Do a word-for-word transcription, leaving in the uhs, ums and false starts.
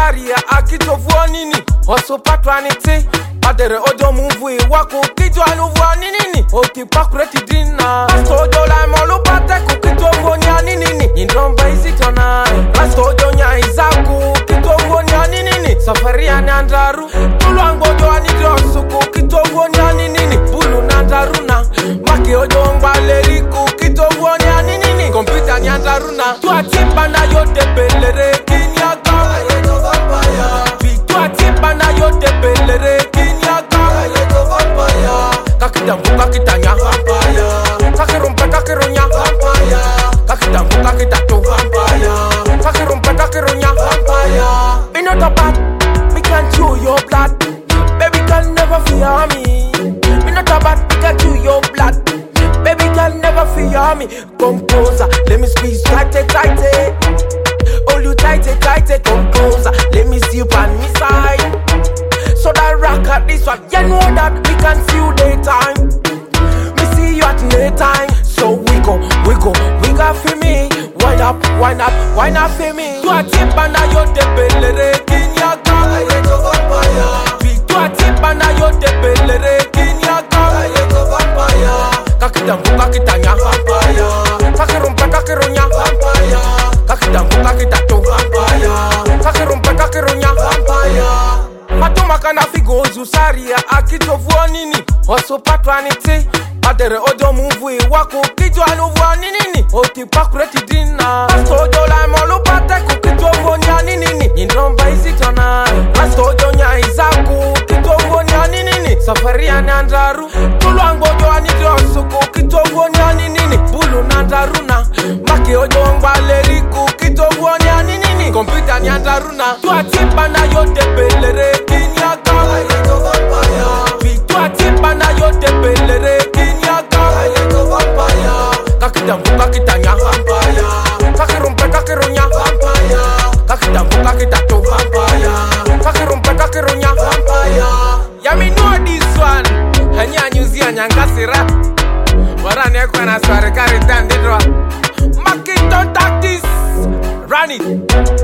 Saria akitovuo nini osopatwa niti Adere ojo muvui wako kijwa nuvuo nini Okipakureti dina Rasto ojo la molu pate kukitovuo nyani nini Indromba isi tonai Rasto ojo nya izaku kitovuo nyani nini Safari ya nandaru Tulu angojo anidosu kukitovuo nyani nini Bulu nandaruna Maki ojo ngbaleriku kitovuo nyani nini Kompita nyandaruna Tua tipa na yote pelere kinyaga Tua tipa na yote pelere kinyaga Kakitangu kakitanya Kakirumpe kakirunya Kakitangu kakitatu Kakirumpe kakirunya Me not a bad, me can chew your blood Baby can never fear me Me not a bad, me can chew your blood Baby can never fear me Composer, let me squeeze tighty tighty Hold you tighty tighty composer Let me see you on me side So that rock at this one You know that we can see you daytime Me see you at nighttime So we go, we go, we got for me Wind up, wind up, wind up for me Tu a tipa na yote pelere kinyaga Tu a tipa na yote pelere kinyaga Kakitangu kakitanya Kakirumpe kakirunya Kakitangu kakitatu Kakirumpe kakirunya Matuma kana figozu Saria akitovuo nini Osopatwa niti Adere ojo muvui wako kijwa nuvuo nini Okipakureti dina Rasto ojo la molu pate kukitovuo nyani nini Indromba isi tonai Rasto ojo nya izaku kitovuo nyani nini Safari ya nandaru Tulu angojo anidosu kukitovuo nyani nini Bulu nandaruna Maki ojo ngbaleriku kitovuo nyani nini Kompita nyandaruna Tua tipa na yote pelere kinyaga Tua tipa na yote pelere kinyaga Kakitangu kakitanya Kakirumpe kakirunya Kakitangu kakitatu Kakirumpe kakirunya Ya me know this one Hanya nyuzi nyangasira Warane kwa na sware kari dandidwa Maki don't take this Run it